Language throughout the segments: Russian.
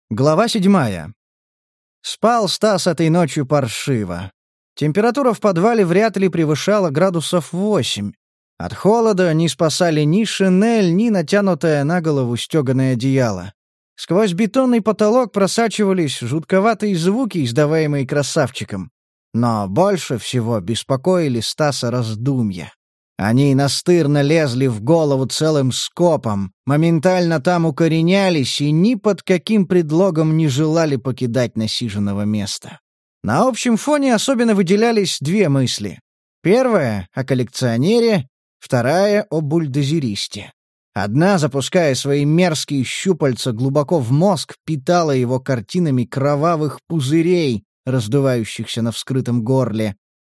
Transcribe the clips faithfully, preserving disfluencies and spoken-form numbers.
Глава седьмая. Спал Стас этой ночью паршиво. Температура в подвале вряд ли превышала градусов восемь. От холода не спасали ни шинель, ни натянутое на голову стеганое одеяло. Сквозь бетонный потолок просачивались жутковатые звуки, издаваемые красавчиком. Но больше всего беспокоили Стаса раздумья. Они настырно лезли в голову целым скопом, моментально там укоренялись и ни под каким предлогом не желали покидать насиженного места. На общем фоне особенно выделялись две мысли. Первая — о коллекционере, вторая — о бульдозеристе. Одна, запуская свои мерзкие щупальца глубоко в мозг, питала его картинами кровавых пузырей, раздувающихся на вскрытом горле.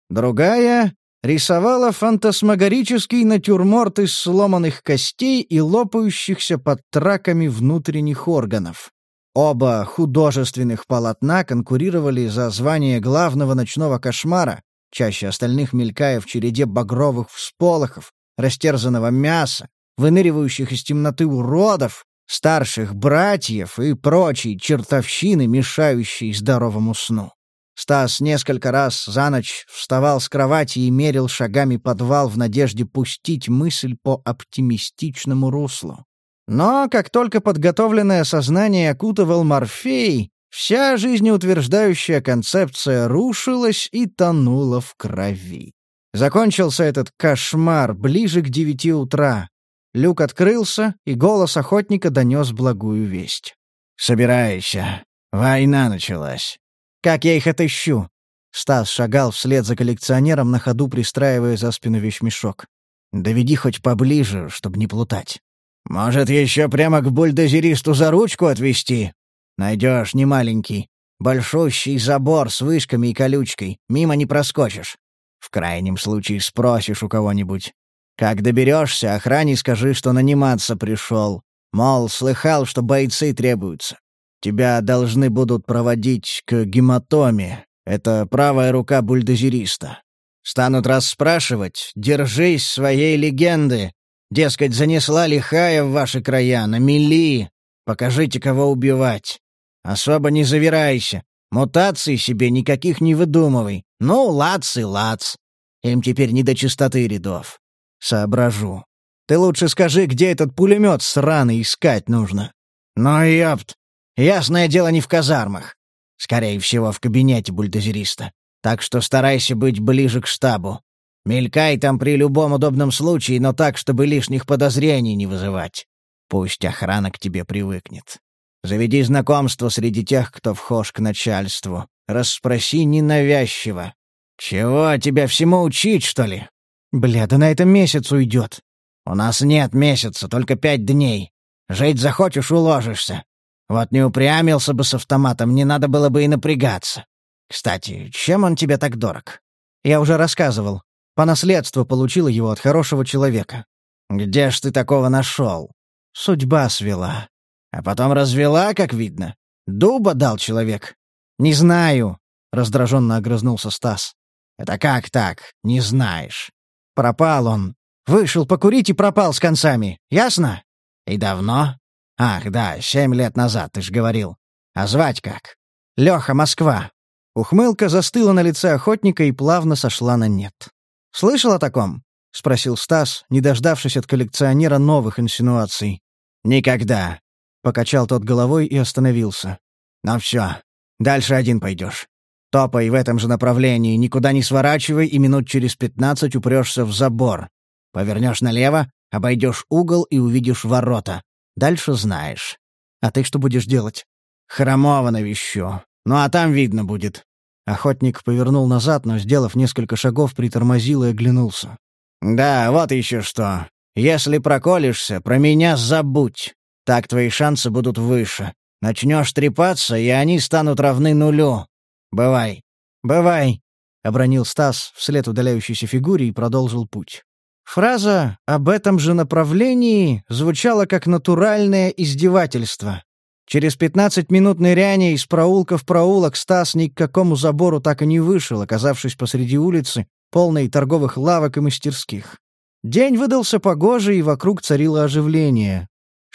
Другая рисовала фантасмагорический натюрморт из сломанных костей и лопающихся под траками внутренних органов. Оба художественных полотна конкурировали за звание главного ночного кошмара, чаще остальных мелькая в череде багровых всполохов, растерзанного мяса, выныривающих из темноты уродов, старших братьев и прочей чертовщины, мешающей здоровому сну. Стас несколько раз за ночь вставал с кровати и мерил шагами подвал в надежде пустить мысль по оптимистичному руслу. Но как только подготовленное сознание окутывал морфей, вся жизнеутверждающая концепция рушилась и тонула в крови. Закончился этот кошмар ближе к девяти утра. Люк открылся, и голос охотника донес благую весть. «Собирайся. Война началась». «Как я их отыщу?» Стас шагал вслед за коллекционером, на ходу пристраивая за спину вещмешок. «Доведи хоть поближе, чтобы не плутать». «Может, еще прямо к бульдозеристу за ручку отвезти?» «Найдешь, не маленький. Большущий забор с вышками и колючкой. Мимо не проскочишь. В крайнем случае спросишь у кого-нибудь. Как доберешься, охране скажи, что наниматься пришел. Мол, слыхал, что бойцы требуются. Тебя должны будут проводить к гематоме. Это правая рука бульдозериста. Станут расспрашивать, держись своей легенды. Дескать, занесла лихая в ваши края, на мели. Покажите, кого убивать. Особо не завирайся. Мутаций себе никаких не выдумывай. Ну, лац и лац. Им теперь не до чистоты рядов. Соображу. Ты лучше скажи, где этот пулемет сраный искать нужно. Ну, ёпт. Ясное дело, не в казармах. Скорее всего, в кабинете бульдозериста. Так что старайся быть ближе к штабу. Мелькай там при любом удобном случае, но так, чтобы лишних подозрений не вызывать. Пусть охрана к тебе привыкнет. Заведи знакомство среди тех, кто вхож к начальству. Расспроси ненавязчиво. Чего, тебя всему учить, что ли? Бля, да на это месяц уйдет. У нас нет месяца, только пять дней. Жить захочешь — уложишься. Вот не упрямился бы с автоматом, не надо было бы и напрягаться. Кстати, чем он тебе так дорог? Я уже рассказывал. По наследству получила его от хорошего человека. Где ж ты такого нашел? Судьба свела. А потом развела, как видно. Дуба дал человек. Не знаю, раздраженно огрызнулся Стас. Это как так? Не знаешь. Пропал он. Вышел покурить и пропал с концами. Ясно? И давно? Ах, да, семь лет назад, ты ж говорил. А звать как? Леха, Москва. Ухмылка застыла на лице охотника и плавно сошла на нет. «Слышал о таком?» — спросил Стас, не дождавшись от коллекционера новых инсинуаций. «Никогда», — покачал тот головой и остановился. «Ну все, дальше один пойдешь. Топай в этом же направлении, никуда не сворачивай, и минут через пятнадцать упрешься в забор. Повернешь налево, обойдешь угол и увидишь ворота. Дальше знаешь. А ты что будешь делать?» «Хромова навещу. Ну а там видно будет». Охотник повернул назад, но, сделав несколько шагов, притормозил и оглянулся. «Да, вот еще что. Если проколешься, про меня забудь. Так твои шансы будут выше. Начнешь трепаться, и они станут равны нулю. Бывай». «Бывай», — обронил Стас вслед удаляющейся фигуре и продолжил путь. Фраза «об этом же направлении» звучала как натуральное издевательство. Через пятнадцать минут ныряния из проулка в проулок Стас ни к какому забору так и не вышел, оказавшись посреди улицы, полной торговых лавок и мастерских. День выдался погожий, и вокруг царило оживление.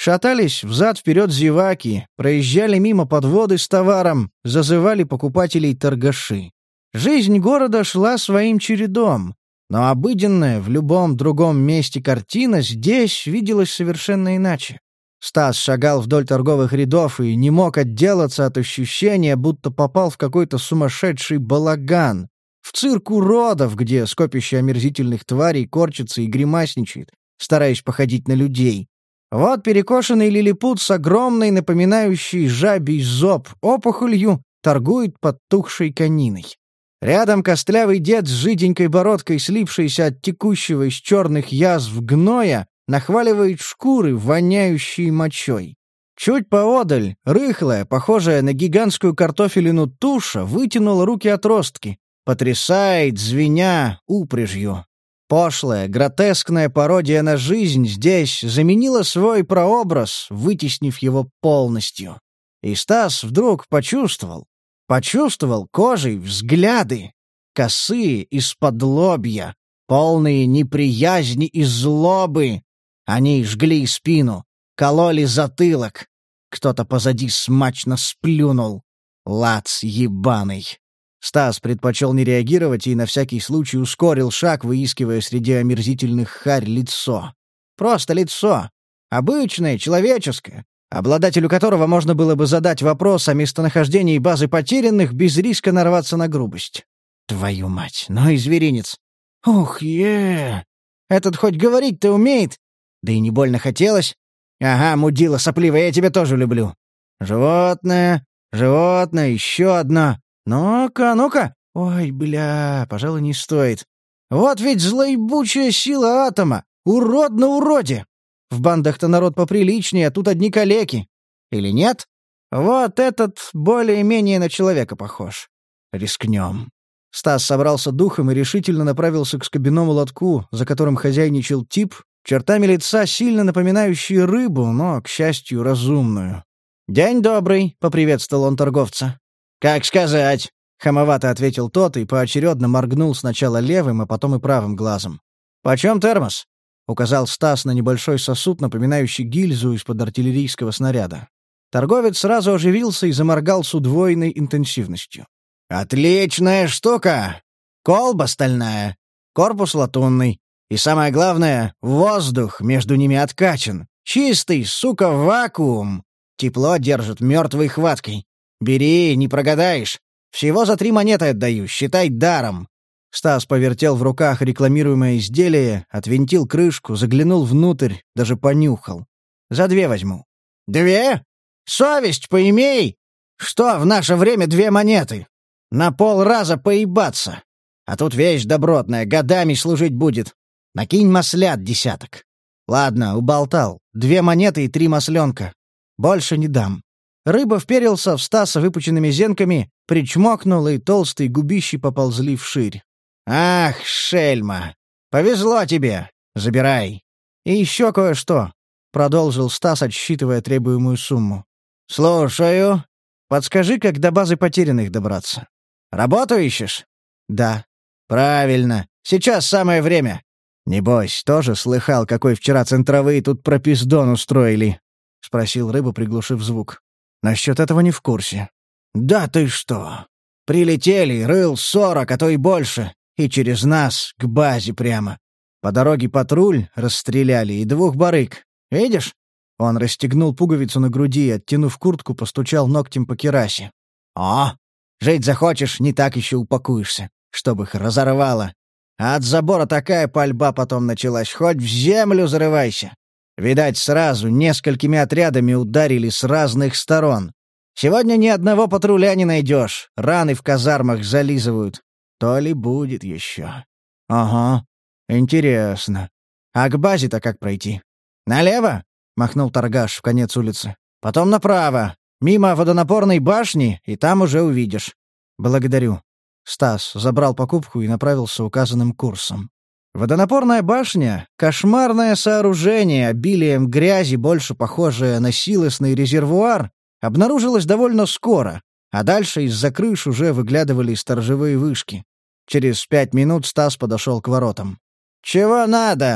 Шатались взад-вперед зеваки, проезжали мимо подводы с товаром, зазывали покупателей торгаши. Жизнь города шла своим чередом, но обыденная в любом другом месте картина здесь виделась совершенно иначе. Стас шагал вдоль торговых рядов и не мог отделаться от ощущения, будто попал в какой-то сумасшедший балаган, в цирк уродов, где скопище омерзительных тварей корчится и гримасничает, стараясь походить на людей. Вот перекошенный лилипут с огромной, напоминающей жабий зоб, опухолью торгует подтухшей кониной. Рядом костлявый дед с жиденькой бородкой, слипшейся от текущего из черных язв гноя, нахваливает шкуры, воняющие мочой. Чуть поодаль, рыхлая, похожая на гигантскую картофелину туша, вытянула руки-отростки, потрясает, звеня, упряжью. Пошлая, гротескная пародия на жизнь здесь заменила свой прообраз, вытеснив его полностью. И Стас вдруг почувствовал, почувствовал кожей взгляды, косые из-под лобья, полные неприязни и злобы. Они жгли спину, кололи затылок. Кто-то позади смачно сплюнул. Лац ебаный. Стас предпочел не реагировать и на всякий случай ускорил шаг, выискивая среди омерзительных харь лицо. Просто лицо. Обычное, человеческое, обладателю которого можно было бы задать вопрос о местонахождении базы потерянных без риска нарваться на грубость. Твою мать, ну и зверинец. Ух, е Этот хоть говорить-то умеет? Да и не больно хотелось. Ага, мудила сопливая, я тебя тоже люблю. Животное, животное, еще одно. Ну-ка, ну-ка. Ой, бля, пожалуй, не стоит. Вот ведь злоебучая сила атома. Урод на уроде. В бандах-то народ поприличнее, а тут одни калеки. Или нет? Вот этот более-менее на человека похож. Рискнем. Стас собрался духом и решительно направился к скобяному лотку, за которым хозяйничал тип, чертами лица сильно напоминающий рыбу, но, к счастью, разумную. «День добрый», — поприветствовал он торговца. «Как сказать», — хамовато ответил тот и поочередно моргнул сначала левым, а потом и правым глазом. «Почем термос?» — указал Стас на небольшой сосуд, напоминающий гильзу из-под артиллерийского снаряда. Торговец сразу оживился и заморгал с удвоенной интенсивностью. «Отличная штука! Колба стальная, корпус латунный. И самое главное, воздух между ними откачан. Чистый, сука, вакуум. Тепло держит мертвой хваткой. Бери, не прогадаешь. Всего за три монеты отдаю, считай даром». Стас повертел в руках рекламируемое изделие, отвинтил крышку, заглянул внутрь, даже понюхал. «За две возьму». «Две? Совесть поимей! Что в наше время две монеты? На полраза поебаться. А тут вещь добротная, годами служить будет. Накинь маслят десяток». «Ладно, уболтал. Две монеты и три масленка. Больше не дам». Рыба вперился в Стаса выпученными зенками, причмокнул, и толстые губищи поползли вширь. «Ах, шельма! Повезло тебе! Забирай!» «И еще кое-что», — продолжил Стас, отсчитывая требуемую сумму. «Слушаю. Подскажи, как до базы потерянных добраться. Работу ищешь?» «Да». «Правильно. Сейчас самое время. Небось, тоже слыхал, какой вчера центровые тут пропиздон устроили?» — спросил рыба, приглушив звук. «Насчет этого не в курсе». «Да ты что! Прилетели, рыл сорок, а то и больше, и через нас, к базе прямо. По дороге патруль расстреляли и двух барыг. Видишь?» Он расстегнул пуговицу на груди и, оттянув куртку, постучал ногтем по керасе. «О! Жить захочешь, не так еще упакуешься, чтобы их разорвало. А от забора такая пальба потом началась, хоть в землю зарывайся. Видать, сразу несколькими отрядами ударили с разных сторон. Сегодня ни одного патруля не найдешь, раны в казармах зализывают. То ли будет еще». «Ага, интересно. А к базе-то как пройти?» «Налево?» — махнул торгаш в конец улицы. «Потом направо, мимо водонапорной башни, и там уже увидишь». «Благодарю». Стас забрал покупку и направился указанным курсом. Водонапорная башня — кошмарное сооружение, обилием грязи, больше похожее на силосный резервуар, обнаружилось довольно скоро, а дальше из-за крыш уже выглядывали сторожевые вышки. Через пять минут Стас подошел к воротам. «Чего надо?»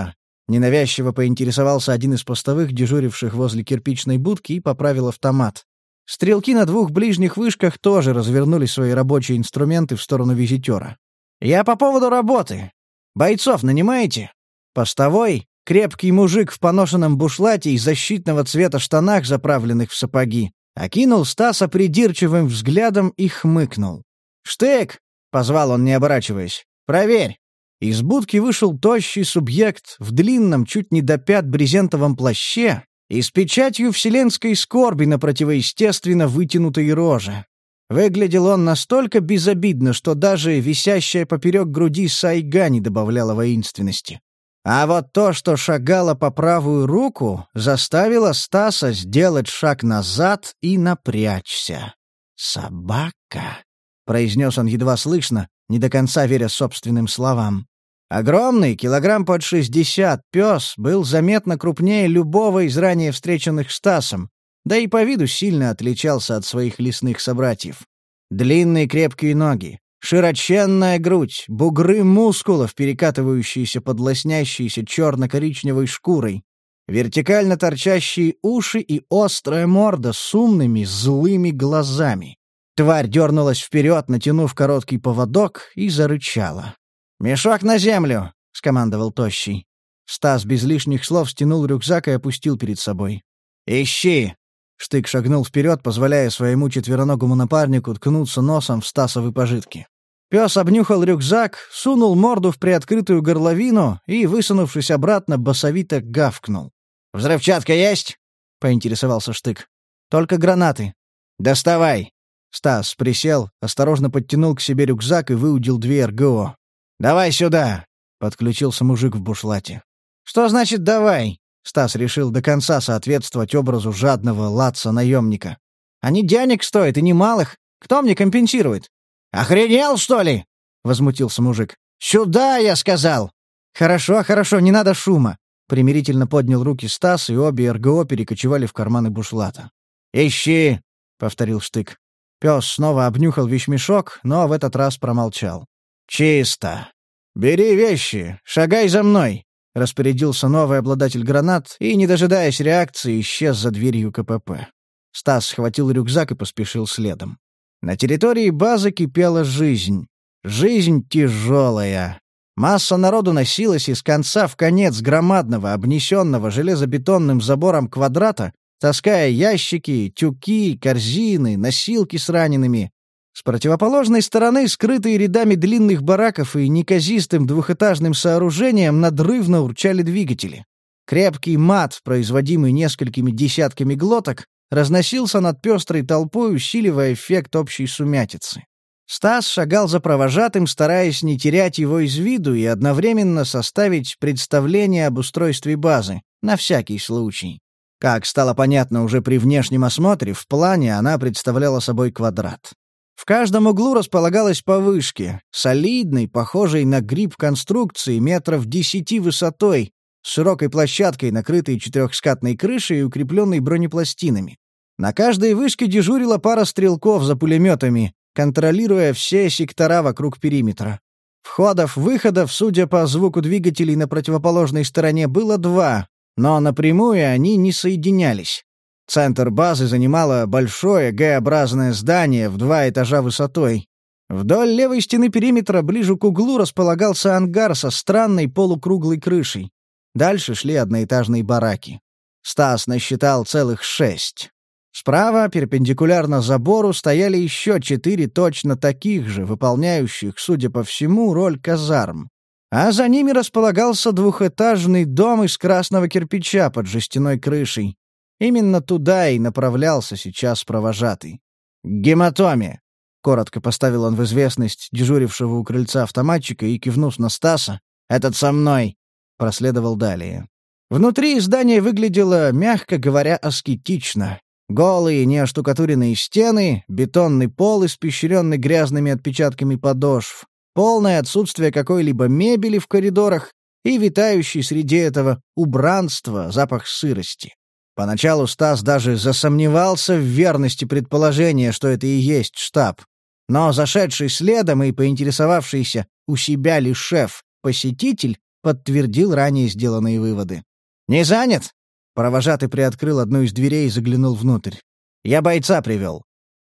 Ненавязчиво поинтересовался один из постовых, дежуривших возле кирпичной будки, и поправил автомат. Стрелки на двух ближних вышках тоже развернули свои рабочие инструменты в сторону визитера. «Я по поводу работы. Бойцов нанимаете?» Постовой, крепкий мужик в поношенном бушлате и защитного цвета штанах, заправленных в сапоги, окинул Стаса придирчивым взглядом и хмыкнул. «Штык!» — позвал он, не оборачиваясь. «Проверь!» Из будки вышел тощий субъект в длинном, чуть не до пят брезентовом плаще и с печатью вселенской скорби на противоестественно вытянутой роже. Выглядел он настолько безобидно, что даже висящая поперек груди сайга не добавляла воинственности. А вот то, что шагало по правую руку, заставило Стаса сделать шаг назад и напрячься. «Собака», — произнес он едва слышно, не до конца веря собственным словам. Огромный, килограмм под шестьдесят, пес был заметно крупнее любого из ранее встреченных Стасом, да и по виду сильно отличался от своих лесных собратьев. Длинные крепкие ноги, широченная грудь, бугры мускулов, перекатывающиеся под лоснящейся черно-коричневой шкурой, вертикально торчащие уши и острая морда с умными, злыми глазами. Тварь дернулась вперед, натянув короткий поводок, и зарычала. «Мешок на землю!» — скомандовал Тощий. Стас без лишних слов стянул рюкзак и опустил перед собой. «Ищи!» Штык шагнул вперед, позволяя своему четвероногому напарнику ткнуться носом в Стасовы пожитки. Пес обнюхал рюкзак, сунул морду в приоткрытую горловину и, высунувшись обратно, басовито гавкнул. «Взрывчатка есть?» — поинтересовался Штык. «Только гранаты». «Доставай!» Стас присел, осторожно подтянул к себе рюкзак и выудил две эр гэ о. «Давай сюда!» — подключился мужик в бушлате. «Что значит «давай»?» Стас решил до конца соответствовать образу жадного латца-наемника. «Они денег стоят, и немалых. Кто мне компенсирует?» «Охренел, что ли?» — возмутился мужик. «Сюда, я сказал!» «Хорошо, хорошо, не надо шума!» Примирительно поднял руки Стас, и обе эр гэ о перекочевали в карманы бушлата. «Ищи!» — повторил Штык. Пес снова обнюхал вещмешок, но в этот раз промолчал. «Чисто. Бери вещи, шагай за мной!» — распорядился новый обладатель гранат и, не дожидаясь реакции, исчез за дверью ка пэ пэ. Стас схватил рюкзак и поспешил следом. На территории базы кипела жизнь. Жизнь тяжелая. Масса народу носилась из конца в конец громадного, обнесенного железобетонным забором квадрата, таская ящики, тюки, корзины, носилки с ранеными. С противоположной стороны, скрытые рядами длинных бараков и неказистым двухэтажным сооружением, надрывно урчали двигатели. Крепкий мат, производимый несколькими десятками глоток, разносился над пестрой толпой, усиливая эффект общей сумятицы. Стас шагал за провожатым, стараясь не терять его из виду и одновременно составить представление об устройстве базы, на всякий случай. Как стало понятно уже при внешнем осмотре, в плане она представляла собой квадрат. В каждом углу располагалась по вышке, солидной, похожей на гриб конструкции, метров десяти высотой, с широкой площадкой, накрытой четырехскатной крышей и укрепленной бронепластинами. На каждой вышке дежурила пара стрелков за пулеметами, контролируя все сектора вокруг периметра. Входов-выходов, судя по звуку двигателей на противоположной стороне, было два, но напрямую они не соединялись. Центр базы занимало большое Г-образное здание в два этажа высотой. Вдоль левой стены периметра ближе к углу располагался ангар со странной полукруглой крышей. Дальше шли одноэтажные бараки. Стас насчитал целых шесть. Справа, перпендикулярно забору, стояли еще четыре точно таких же, выполняющих, судя по всему, роль казарм. А за ними располагался двухэтажный дом из красного кирпича под жестяной крышей. Именно туда и направлялся сейчас провожатый. «К гематоме!» — коротко поставил он в известность дежурившего у крыльца автоматчика и, кивнув на Стаса, «этот со мной!» — проследовал далее. Внутри здание выглядело, мягко говоря, аскетично. Голые, неоштукатуренные стены, бетонный пол, испещренный грязными отпечатками подошв, полное отсутствие какой-либо мебели в коридорах и витающий среди этого убранства запах сырости. Поначалу Стас даже засомневался в верности предположения, что это и есть штаб. Но зашедший следом и поинтересовавшийся, у себя ли шеф, посетитель, подтвердил ранее сделанные выводы. «Не занят?» Провожатый приоткрыл одну из дверей и заглянул внутрь. «Я бойца привел».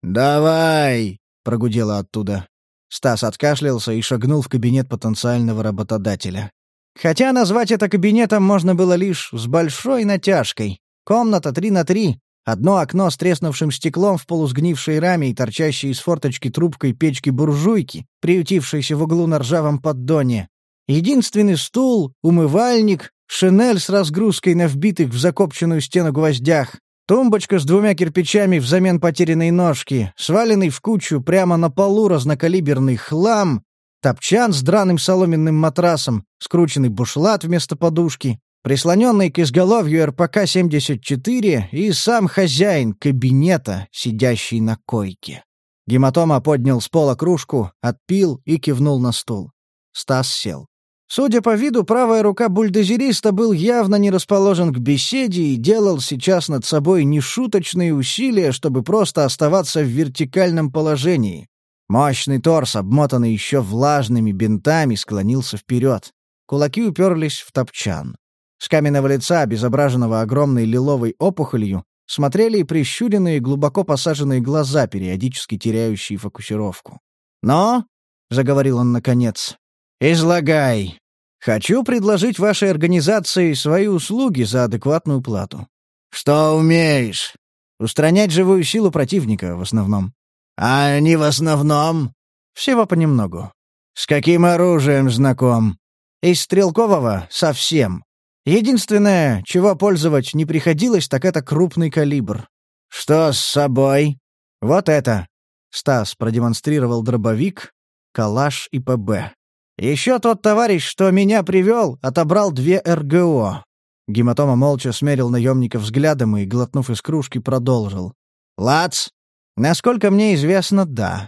«Давай!» — прогудело оттуда. Стас откашлялся и шагнул в кабинет потенциального работодателя. Хотя назвать это кабинетом можно было лишь с большой натяжкой. Комната три на три, одно окно с треснувшим стеклом в полусгнившей раме и торчащей из форточки трубкой печки-буржуйки, приютившейся в углу на ржавом поддоне. Единственный стул, умывальник, шинель с разгрузкой на вбитых в закопченную стену гвоздях, тумбочка с двумя кирпичами взамен потерянной ножки, сваленный в кучу прямо на полу разнокалиберный хлам, топчан с драным соломенным матрасом, скрученный бушлат вместо подушки, прислоненный к изголовью эр пэ ка семьдесят четыре и сам хозяин кабинета, сидящий на койке. Гематома поднял с пола кружку, отпил и кивнул на стул. Стас сел. Судя по виду, правая рука бульдозериста был явно не расположен к беседе и делал сейчас над собой нешуточные усилия, чтобы просто оставаться в вертикальном положении. Мощный торс, обмотанный еще влажными бинтами, склонился вперед. Кулаки уперлись в топчан. С каменного лица, обезображенного огромной лиловой опухолью, смотрели и прищуренные, глубоко посаженные глаза, периодически теряющие фокусировку. «Но», — заговорил он наконец, — «излагай. Хочу предложить вашей организации свои услуги за адекватную плату». «Что умеешь?» «Устранять живую силу противника, в основном». «А не в основном?» «Всего понемногу». «С каким оружием знаком?» «Из стрелкового — совсем. Единственное, чего пользовать не приходилось, так это крупный калибр». «Что с собой?» «Вот это». Стас продемонстрировал дробовик, калаш и пэ бэ. «Еще тот товарищ, что меня привел, отобрал две эр гэ о». Гематома молча смерил наемника взглядом и, глотнув из кружки, продолжил. «Лац?» «Насколько мне известно, да».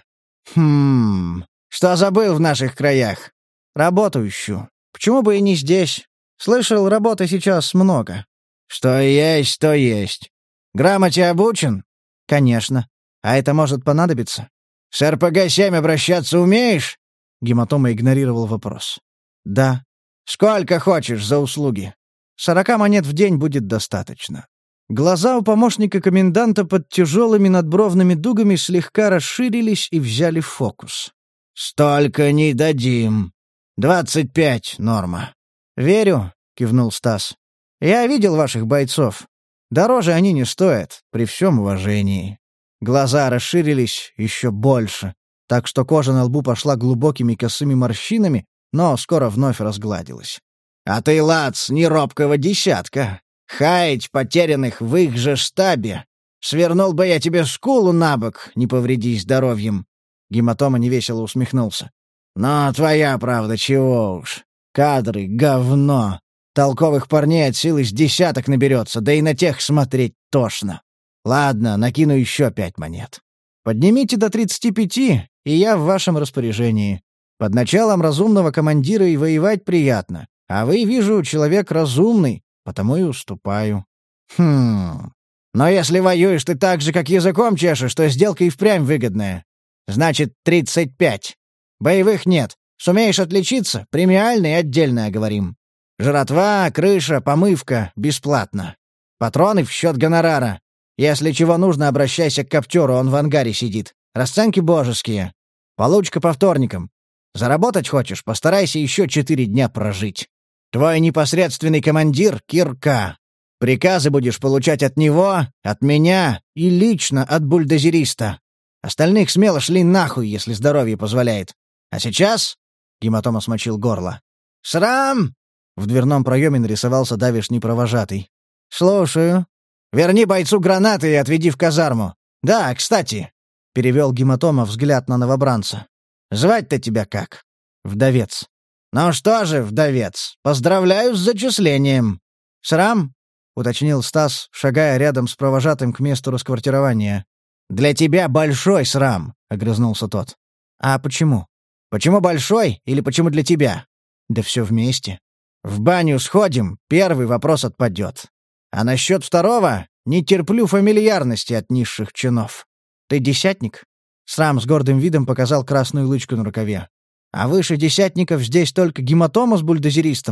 «Хм... Что забыл в наших краях?» «Работу ищу. Почему бы и не здесь? Слышал, работы сейчас много». «Что есть, то есть. Грамоте обучен?» «Конечно. А это может понадобиться?» «С эр пэ гэ семь обращаться умеешь?» Гематома игнорировал вопрос. «Да». «Сколько хочешь за услуги?» «Сорока монет в день будет достаточно». Глаза у помощника коменданта под тяжелыми надбровными дугами слегка расширились и взяли фокус. «Столько не дадим. Двадцать пять — норма». «Верю», — кивнул Стас. «Я видел ваших бойцов. Дороже они не стоят, при всем уважении». Глаза расширились еще больше, так что кожа на лбу пошла глубокими косыми морщинами, но скоро вновь разгладилась. «А ты, Лац, не робкого десятка. Хаять потерянных в их же штабе. Свернул бы я тебе скулу на бок, не повреди здоровьем». Гематома невесело усмехнулся. «Но твоя правда, чего уж. Кадры — говно. Толковых парней от силы с десяток наберется, да и на тех смотреть тошно. Ладно, накину еще пять монет. Поднимите до тридцати пяти, и я в вашем распоряжении. Под началом разумного командира и воевать приятно. А вы, вижу, человек разумный, потому и уступаю». «Хм... Но если воюешь ты так же, как языком чешешь, то сделка и впрямь выгодная. Значит, тридцать пять. Боевых нет. Сумеешь отличиться, премиальный отдельно оговорим. Жратва, крыша, помывка — бесплатно. Патроны в счет гонорара. Если чего нужно, обращайся к коптеру, он в ангаре сидит. Расценки божеские. Получка по вторникам. Заработать хочешь, постарайся еще четыре дня прожить. Твой непосредственный командир — Кирка. Приказы будешь получать от него, от меня и лично от бульдозериста. Остальных смело шли нахуй, если здоровье позволяет. А сейчас...» — Гематома смочил горло. «Срам!» — в дверном проеме нарисовался давишний провожатый. «Слушаю. Верни бойцу гранаты и отведи в казарму. Да, кстати...» — перевел Гематома взгляд на новобранца. «Звать-то тебя как?» «Вдовец». «Ну что же, вдовец, поздравляю с зачислением». «Срам?» — уточнил Стас, шагая рядом с провожатым к месту расквартирования. «Для тебя большой срам», — огрызнулся тот. «А почему? Почему большой или почему для тебя?» «Да все вместе. В баню сходим, первый вопрос отпадет. А насчет второго не терплю фамильярности от низших чинов. Ты десятник?» Срам с гордым видом показал красную лычку на рукаве. «А выше десятников здесь только Гематома с бульдозеристом.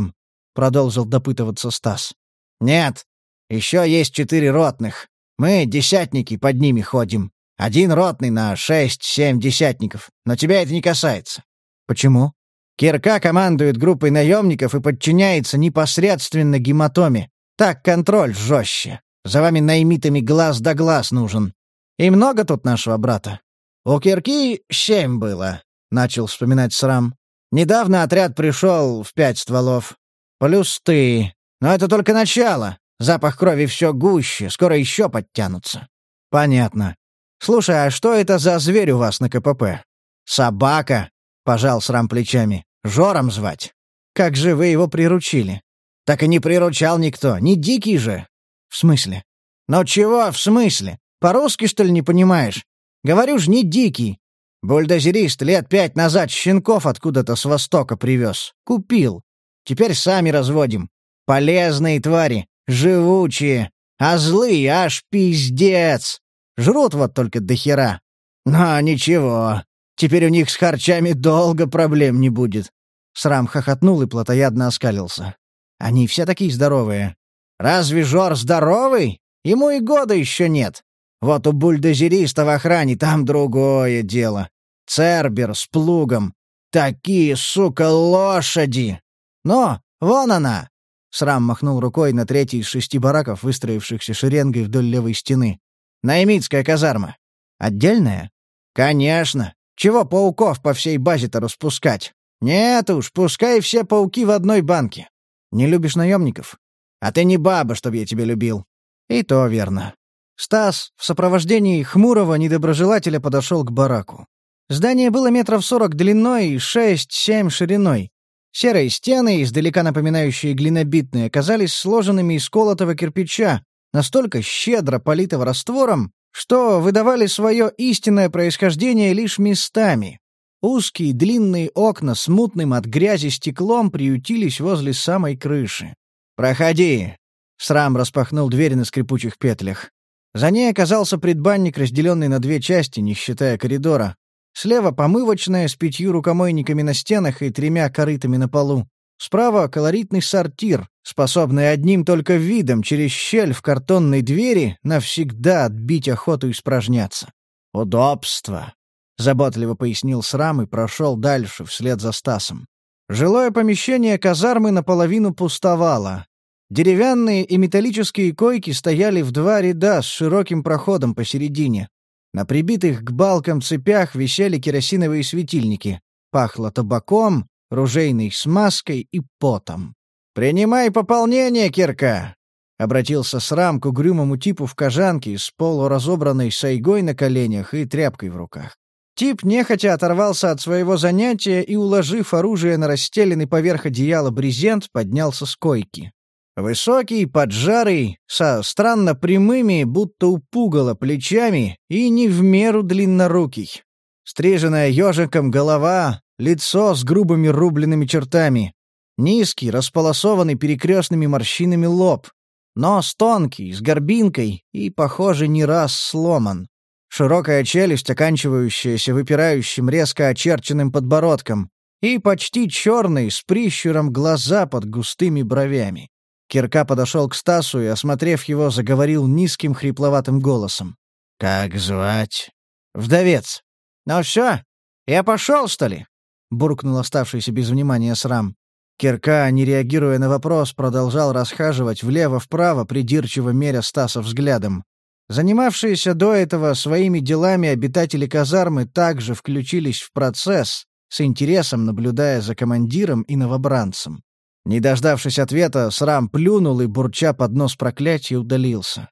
— продолжил допытываться Стас. «Нет. Еще есть четыре ротных. Мы, десятники, под ними ходим. Один ротный на шесть-семь десятников. Но тебя это не касается». «Почему?» «Кирка командует группой наемников и подчиняется непосредственно гематоме. Так контроль жестче. За вами наймитами глаз да глаз нужен. И много тут нашего брата?» «У Кирки семь было», — начал вспоминать Срам. «Недавно отряд пришел в пять стволов. Плюс ты. Но это только начало. Запах крови все гуще, скоро еще подтянутся». «Понятно. Слушай, а что это за зверь у вас на КПП?» «Собака», — пожал Срам плечами. «Жором звать». «Как же вы его приручили?» «Так и не приручал никто. Не дикий же». «В смысле?» «Ну чего в смысле? По-русски, что ли, не понимаешь? Говорю ж, не дикий. Бульдозерист лет пять назад щенков откуда-то с востока привез. Купил. Теперь сами разводим. Полезные твари, живучие, а злые аж пиздец. Жрут вот только дохера. Но ничего, теперь у них с харчами долго проблем не будет». Срам хохотнул и плотоядно оскалился. «Они все такие здоровые». «Разве Жор здоровый? Ему и года еще нет. Вот у бульдозериста в охране там другое дело. Цербер с плугом. Такие, сука, лошади! Но, вон она!» Срам махнул рукой на третий из шести бараков, выстроившихся шеренгой вдоль левой стены. «Наймитская казарма». «Отдельная?» «Конечно. Чего пауков по всей базе-то распускать? Нет уж, пускай все пауки в одной банке. Не любишь наемников? А ты не баба, чтоб я тебя любил». «И то верно». Стас в сопровождении хмурого недоброжелателя подошел к бараку. Здание было метров сорок длиной и шесть-семь шириной. Серые стены, издалека напоминающие глинобитные, оказались сложенными из колотого кирпича, настолько щедро политого раствором, что выдавали свое истинное происхождение лишь местами. Узкие длинные окна с мутным от грязи стеклом приютились возле самой крыши. «Проходи!» — Срам распахнул дверь на скрипучих петлях. За ней оказался предбанник, разделенный на две части, не считая коридора. Слева помывочная с пятью рукомойниками на стенах и тремя корытами на полу. Справа колоритный сортир, способный одним только видом через щель в картонной двери навсегда отбить охоту испражняться. «Удобство», — заботливо пояснил Срам и прошел дальше, вслед за Стасом. Жилое помещение казармы наполовину пустовало. Деревянные и металлические койки стояли в два ряда с широким проходом посередине. На прибитых к балкам цепях висели керосиновые светильники. Пахло табаком, ружейной смазкой и потом. «Принимай пополнение, Кирка!» — обратился Срам к угрюмому типу в кожанке с полуразобранной сайгой на коленях и тряпкой в руках. Тип нехотя оторвался от своего занятия и, уложив оружие на расстеленный поверх одеяла брезент, поднялся с койки. Высокий, поджарый, со странно прямыми, будто у пугала, плечами и не в меру длиннорукий. Стриженная ежиком голова, лицо с грубыми рубленными чертами. Низкий, располосованный перекрестными морщинами лоб. Нос тонкий, с горбинкой и, похоже, не раз сломан. Широкая челюсть, оканчивающаяся выпирающим резко очерченным подбородком. И почти черный, с прищуром глаза под густыми бровями. Кирка подошел к Стасу и, осмотрев его, заговорил низким хрипловатым голосом. «Как звать?» «Вдовец». «Ну все, я пошел, что ли?» — буркнул оставшийся без внимания Срам. Кирка, не реагируя на вопрос, продолжал расхаживать влево-вправо, придирчиво меря Стаса взглядом. Занимавшиеся до этого своими делами обитатели казармы также включились в процесс, с интересом наблюдая за командиром и новобранцем. Не дождавшись ответа, Срам плюнул и, бурча под нос проклятия, удалился.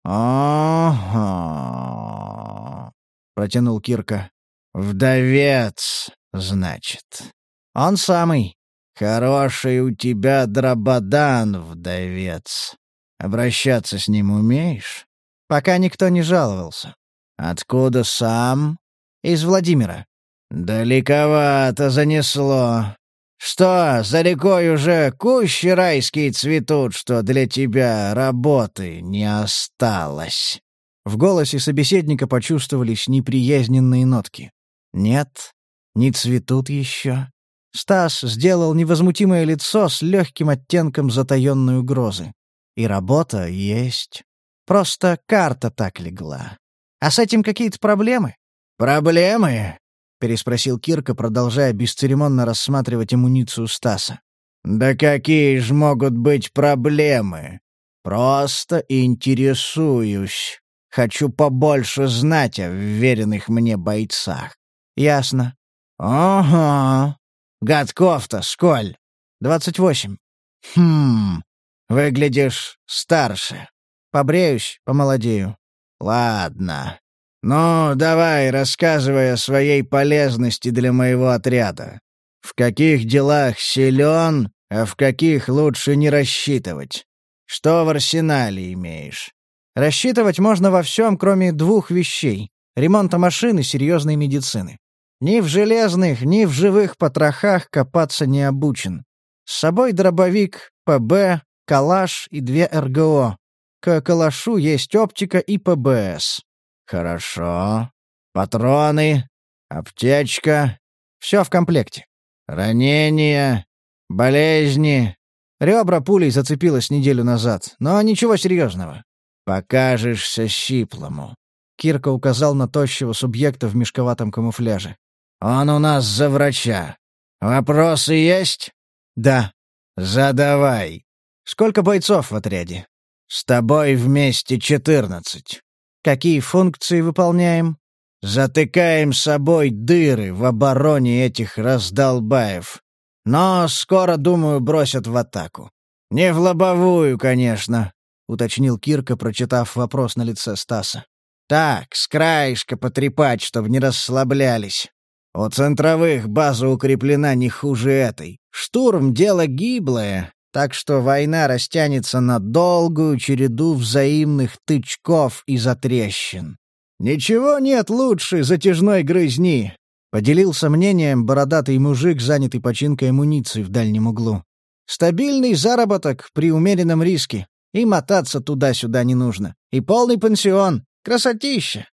«Ага», — протянул Кирка. «Вдовец, значит». «Он самый. Хороший у тебя дрободан, вдовец. Обращаться с ним умеешь?» «Пока никто не жаловался». «Откуда сам?» «Из Владимира». «Далековато занесло. Что, за рекой уже кущи райские цветут, что для тебя работы не осталось?» В голосе собеседника почувствовались неприязненные нотки. «Нет, не цветут еще». Стас сделал невозмутимое лицо с легким оттенком затаенной угрозы. И работа есть. Просто карта так легла. А с этим какие-то проблемы? «Проблемы?» — переспросил Кирка, продолжая бесцеремонно рассматривать амуницию Стаса. «Да какие ж могут быть проблемы? Просто интересуюсь. Хочу побольше знать о вверенных мне бойцах». «Ясно». «Ага. Годков-то сколь?» «Двадцать восемь». «Хм. Выглядишь старше». «Побреюсь, помолодею». «Ладно. Ну, давай, рассказывай о своей полезности для моего отряда. В каких делах силен, а в каких лучше не рассчитывать? Что в арсенале имеешь?» «Рассчитывать можно во всем, кроме двух вещей — ремонта машин и серьезной медицины. Ни в железных, ни в живых потрохах копаться не обучен. С собой дробовик, ПБ, калаш и две РГО. К калашу есть оптика и ПБС». «Хорошо. Патроны, аптечка». «Все в комплекте». «Ранения, болезни». Ребра пулей зацепилась неделю назад, но ничего серьезного. «Покажешься Сиплому». Кирка указал на тощего субъекта в мешковатом камуфляже. «Он у нас за врача. Вопросы есть?» «Да». «Задавай». «Сколько бойцов в отряде?» «С тобой вместе четырнадцать». «Какие функции выполняем?» «Затыкаем собой дыры в обороне этих раздолбаев. Но скоро, думаю, бросят в атаку. Не в лобовую, конечно», — уточнил Кирка, прочитав вопрос на лице Стаса. «Так, с краешка потрепать, чтобы не расслаблялись. У центровых база укреплена не хуже этой. Штурм — дело гиблое, так что война растянется на долгую череду взаимных тычков и затрещин. Ничего нет лучше затяжной грызни», — поделился мнением бородатый мужик, занятый починкой амуниции в дальнем углу. «Стабильный заработок при умеренном риске. И мотаться туда-сюда не нужно. И полный пансион. Красотища!»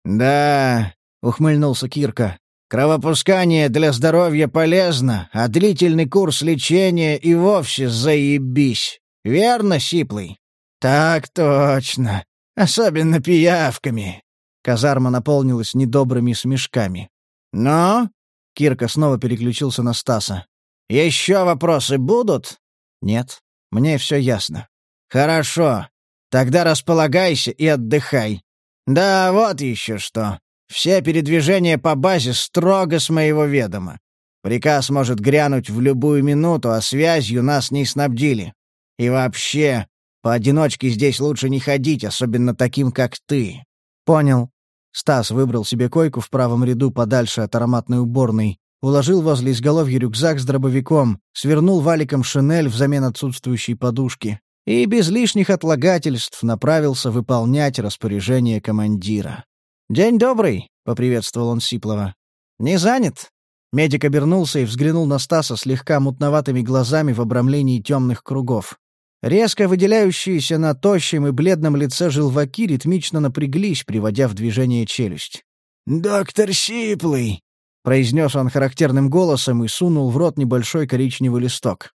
«Да», — ухмыльнулся Кирка. «Кровопускание для здоровья полезно, а длительный курс лечения и вовсе заебись. Верно, Сиплый?» «Так точно. Особенно пиявками». Казарма наполнилась недобрыми смешками. «Но?» — Кирка снова переключился на Стаса. «Еще вопросы будут?» «Нет. Мне все ясно». «Хорошо. Тогда располагайся и отдыхай. Да, вот еще что. Все передвижения по базе строго с моего ведома. Приказ может грянуть в любую минуту, а связью нас не снабдили. И вообще, поодиночке здесь лучше не ходить, особенно таким, как ты». «Понял». Стас выбрал себе койку в правом ряду подальше от ароматной уборной, уложил возле изголовья рюкзак с дробовиком, свернул валиком шинель взамен отсутствующей подушки и без лишних отлагательств направился выполнять распоряжение командира. «День добрый», — поприветствовал он Сиплова. «Не занят?» Медик обернулся и взглянул на Стаса слегка мутноватыми глазами в обрамлении темных кругов. Резко выделяющиеся на тощем и бледном лице желваки ритмично напряглись, приводя в движение челюсть. «Доктор Сиплый», — произнес он характерным голосом и сунул в рот небольшой коричневый листок.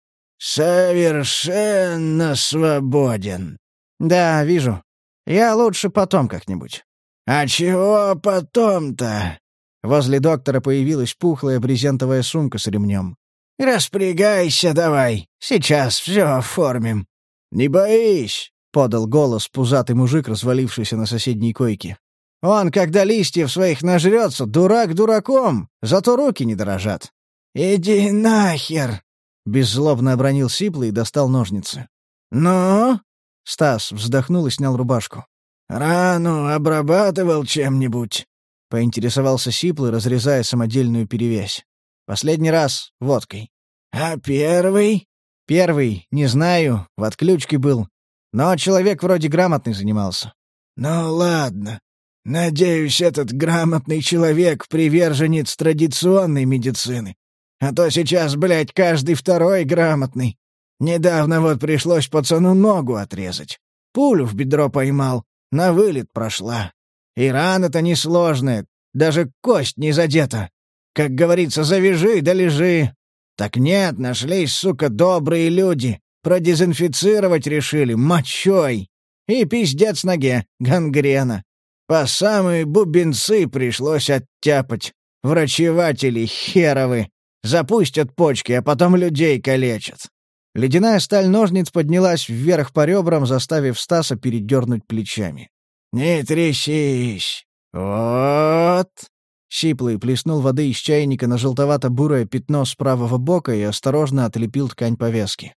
«Совершенно свободен». «Да, вижу. Я лучше потом как-нибудь». «А чего потом-то?» Возле доктора появилась пухлая брезентовая сумка с ремнем. «Распрягайся давай, сейчас все оформим». «Не боись», — подал голос пузатый мужик, развалившийся на соседней койке. «Он, когда листьев своих нажрется, дурак дураком, зато руки не дрожат». «Иди нахер!» — беззлобно обронил Сиплый и достал ножницы. «Ну?» — Стас вздохнул и снял рубашку. «Рану обрабатывал чем-нибудь?» — поинтересовался Сиплый, разрезая самодельную перевязь. «Последний раз водкой». «А первый?» «Первый, не знаю, в отключке был. Но человек вроде грамотный занимался». «Ну ладно. Надеюсь, этот грамотный человек — приверженец традиционной медицины. А то сейчас, блядь, каждый второй грамотный. Недавно вот пришлось пацану ногу отрезать. Пулю в бедро поймал, на вылет прошла. И рана-то несложная, даже кость не задета. Как говорится, завяжи да лежи. Так нет, нашлись, сука, добрые люди. Продезинфицировать решили мочой. И пиздец ноге, гангрена. По самые бубенцы пришлось оттяпать. Врачеватели херовы. Запустят почки, а потом людей калечат. Ледяная сталь ножниц поднялась вверх по ребрам, заставив Стаса передернуть плечами. «Не трясись! Вот!» Сиплый плеснул воды из чайника на желтовато-бурое пятно с правого бока и осторожно отлепил ткань повязки.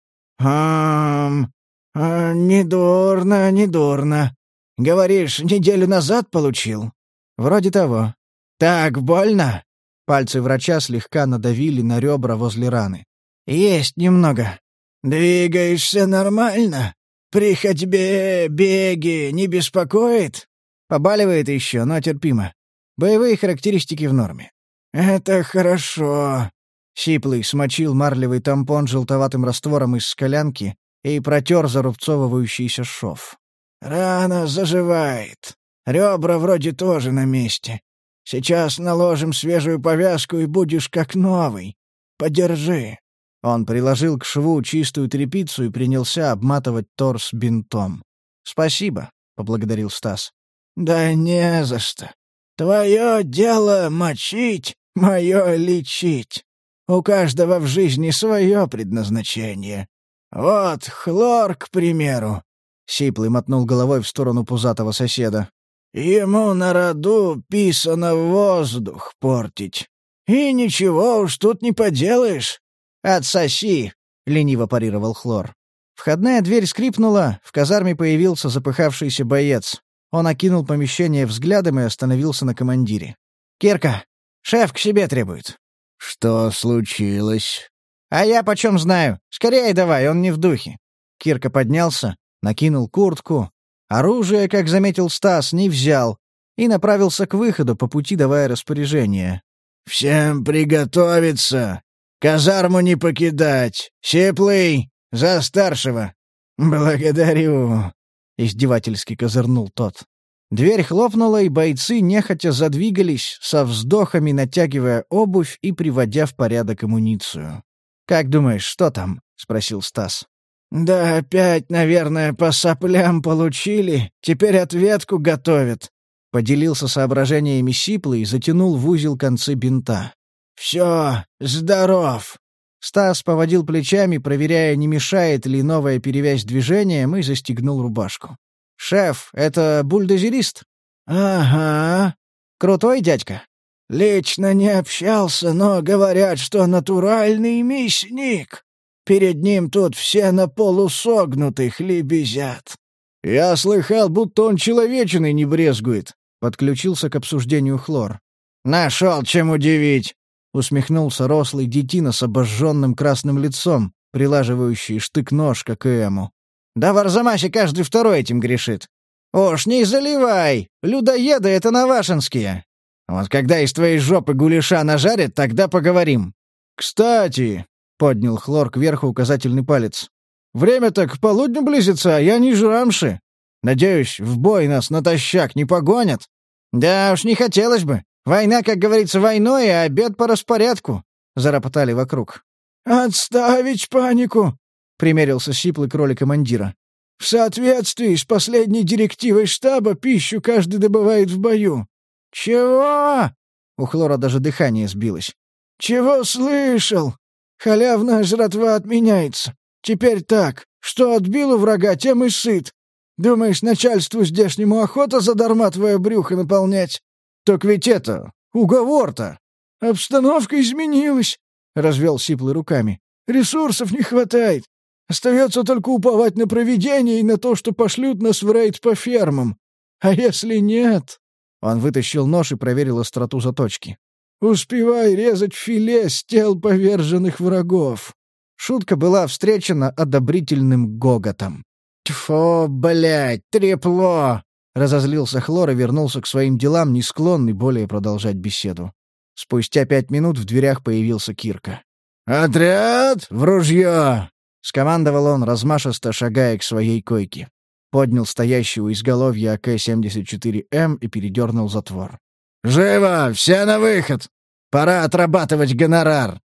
«Ам... А, недурно, недурно. Говоришь, неделю назад получил?» «Вроде того». «Так больно?» Пальцы врача слегка надавили на ребра возле раны. «Есть немного». «Двигаешься нормально? При ходьбе, беге не беспокоит?» «Побаливает еще, но терпимо. Боевые характеристики в норме». «Это хорошо». Сиплый смочил марлевый тампон желтоватым раствором из склянки и протер зарубцовывающийся шов. «Рана заживает. Ребра вроде тоже на месте. Сейчас наложим свежую повязку, и будешь как новый. Подержи». Он приложил к шву чистую тряпицу и принялся обматывать торс бинтом. «Спасибо», — поблагодарил Стас. «Да не за что. Твое дело мочить, мое лечить. У каждого в жизни свое предназначение. Вот хлор, к примеру». Сиплый мотнул головой в сторону пузатого соседа. «Ему на роду писано воздух портить. И ничего уж тут не поделаешь». «Отсоси!» — лениво парировал Хлор. Входная дверь скрипнула, в казарме появился запыхавшийся боец. Он окинул помещение взглядом и остановился на командире. «Кирка, шеф к себе требует». «Что случилось?» «А я почем знаю? Скорее давай, он не в духе». Кирка поднялся, накинул куртку. Оружие, как заметил Стас, не взял и направился к выходу, по пути давая распоряжение. «Всем приготовиться! Казарму не покидать! Сиплый, за старшего!» «Благодарю!» — издевательски козырнул тот. Дверь хлопнула, и бойцы нехотя задвигались, со вздохами натягивая обувь и приводя в порядок амуницию. «Как думаешь, что там?» — спросил Стас. «Да опять, наверное, по соплям получили. Теперь ответку готовят», — поделился соображениями Сиплый и затянул в узел концы бинта. «Все, здоров!» Стас поводил плечами, проверяя, не мешает ли новая перевязь движением, и застегнул рубашку. «Шеф, это бульдозерист?» «Ага». «Крутой дядька?» «Лично не общался, но говорят, что натуральный мясник. Перед ним тут все на полусогнутых лебезят». «Я слыхал, будто он человечиной не брезгует», — подключился к обсуждению Хлор. «Нашел чем удивить», — усмехнулся рослый детина с обожженным красным лицом, прилаживающий штык-нож к АКМу. «Да в Арзамасе каждый второй этим грешит. Уж не заливай! Людоеды — это навашинские. Вот когда из твоей жопы гуляша нажарят, тогда поговорим». «Кстати», — поднял Хлор кверху указательный палец, — «время-то к полудню близится, а я не жрамши. Надеюсь, в бой нас натощак не погонят». «Да уж не хотелось бы. Война, как говорится, войной, а обед по распорядку», — заропотали вокруг. «Отставить панику», — примерился сиплый кролик командира. «В соответствии с последней директивой штаба пищу каждый добывает в бою». «Чего?» — у Хлора даже дыхание сбилось. «Чего слышал? Халявная жратва отменяется. Теперь так, что отбил у врага, тем и сыт. Думаешь, начальству здешнему охота задарма твое брюхо наполнять?» «Так ведь это... уговор-то!» «Обстановка изменилась», — развел сиплый руками. «Ресурсов не хватает. Остается только уповать на провидение и на то, что пошлют нас в рейд по фермам. А если нет...» Он вытащил нож и проверил остроту заточки. «Успевай резать филе с тел поверженных врагов». Шутка была встречена одобрительным гоготом. «Тьфу, блядь, трепло!» — разозлился Хлор и вернулся к своим делам, не склонный более продолжать беседу. Спустя пять минут в дверях появился Кирка. «Отряд! В ружье!» — скомандовал он, размашисто шагая к своей койке. Поднял стоящего у изголовья А К семьдесят четыре М и передернул затвор. «Живо! Все на выход! Пора отрабатывать гонорар!»